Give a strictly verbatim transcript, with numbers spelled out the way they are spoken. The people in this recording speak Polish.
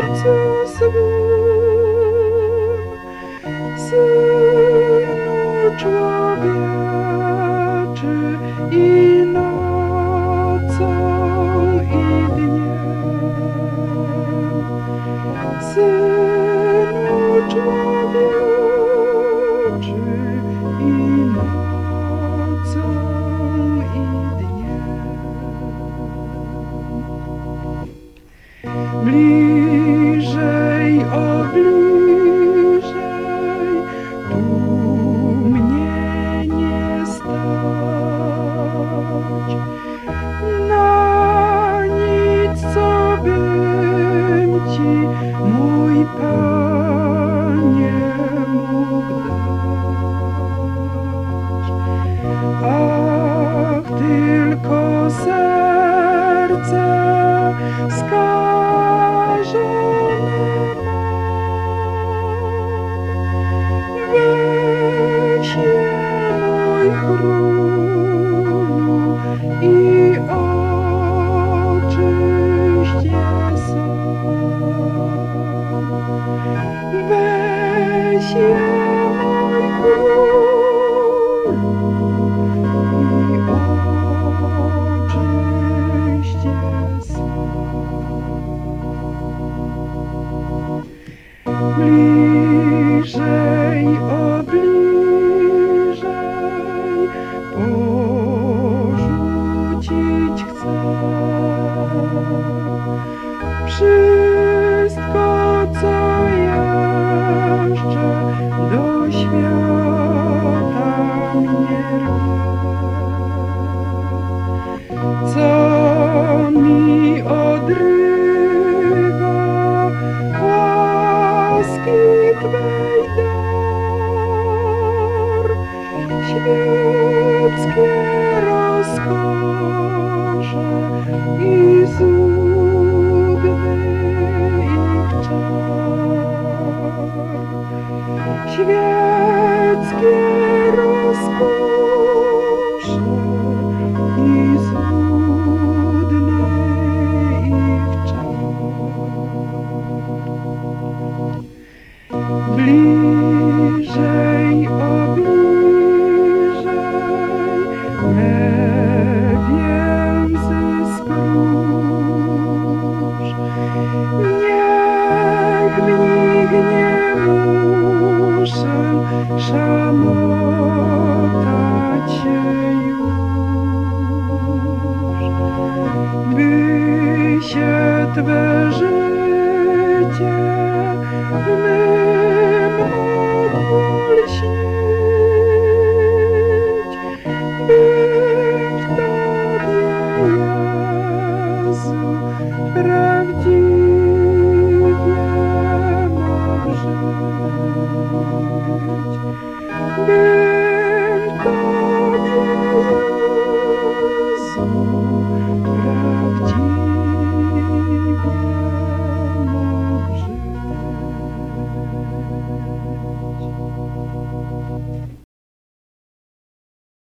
sercu swym, Synu człowieczy, i nocą, i dniem. Synu człowieczy, i nocą, i dniem. Bliżej, o bliżej, tu mnie nie stać. Na nic, co bym Ci, mój Panie, mógł dać. Ach, tylko serce skażone mam. Weź je, mój Królu, i oczyść je sam. Weź je, mój Królu, i oczyść je sam. Bliżej, o bliżej, porzucić chcę wszystko, co jeszcze do świata mnie rwie, co mi odrywa łaski Twej dar, świeckie rozkosze i złudny ich czar. Świeckie rozkosze i złudny ich czar. Bliżej, o bliżej, me więzy skróż. Niech w nich nie muszę szamotać się już, by się Twe życie w mym mogło lśnić, bym w Tobie, Jezu, prawdziwie mógł żyć.